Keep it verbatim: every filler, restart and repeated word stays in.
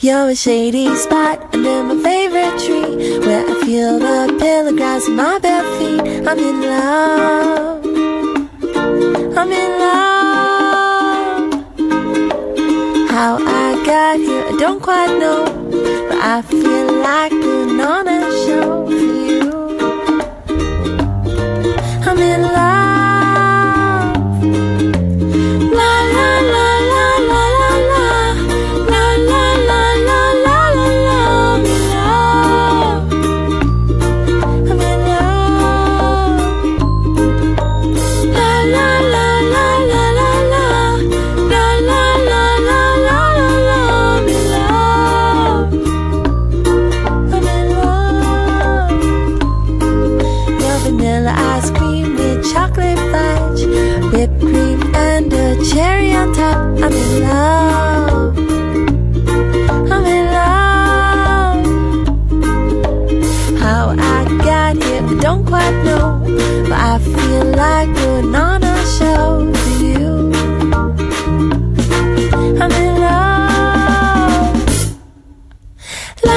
You're a shady spot under my favorite tree, where I feel the pillow grass in my bare feet. I'm in love, I'm in love. How I got here, I don't quite know, but I feel like putting on a show for you. I'm in love. La la la la la la la. La la la la la la la. I'm in love. I'm in love. La la la la la la la. La la la la la la la. I'm in love. I'm in love. Your vanilla ice cream with chocolate fudge, whipped cream and a cherry